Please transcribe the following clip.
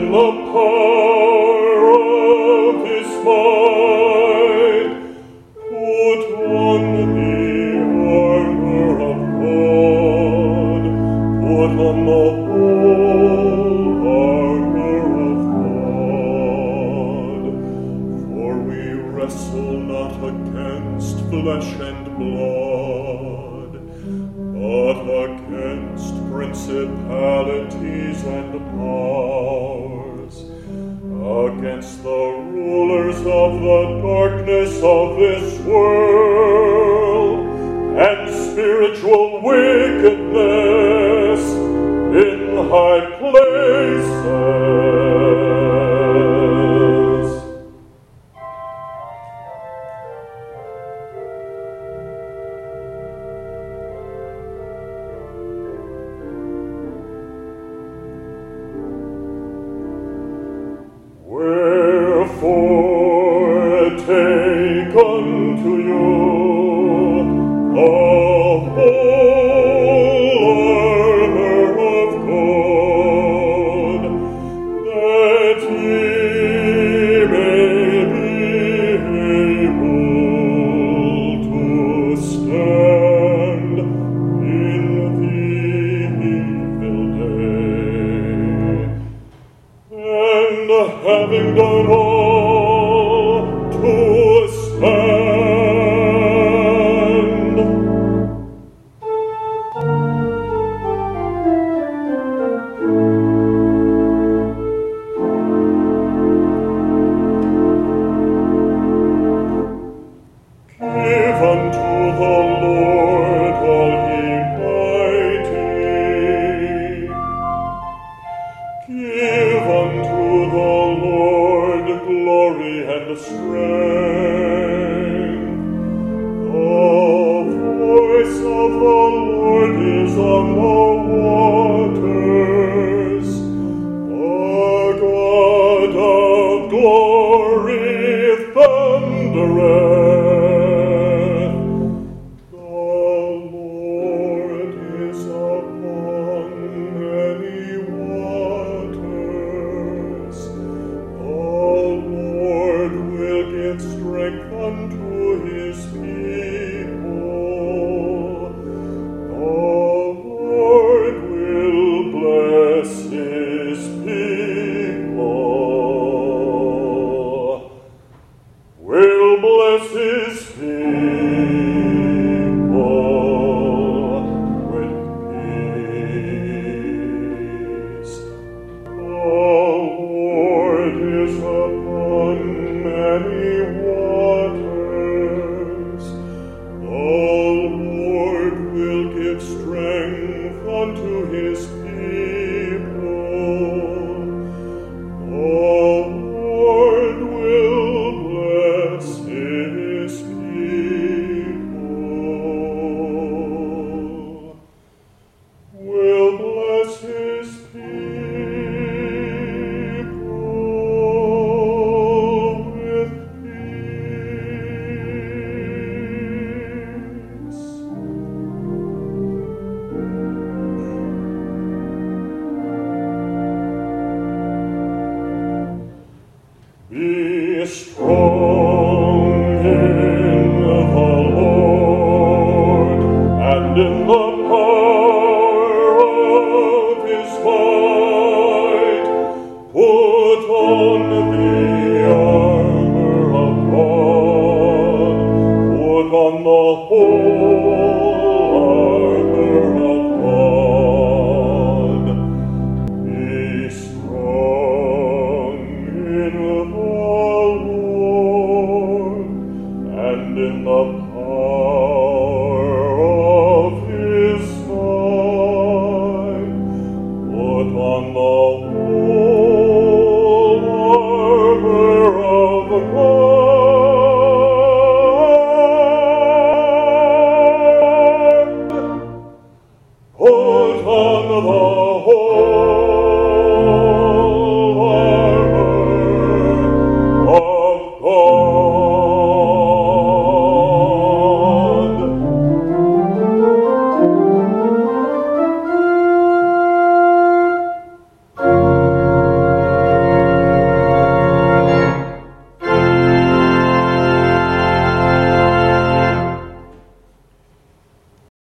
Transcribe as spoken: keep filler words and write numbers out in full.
in the power of his might, put on the armor of God, put on the whole armor of God. For we wrestle not against flesh and blood, but against principalities and powers, against the rulers of the darkness of this world, and spiritual wickedness in high places. Wherefore take unto you the whole armor of God, that ye may be able to stand in the evil day, and having done all to stand. Give unto the Lord all ye mighty. Give unto the Lord glory and strength. The voice of the Lord is on the waters. The God of glory thundereth. The Lord is upon many waters. The Lord will give strength unto his people. The Lord will bless his people. Will bless his people with peace. The Lord is upon many waters. The Lord will give strength unto his people.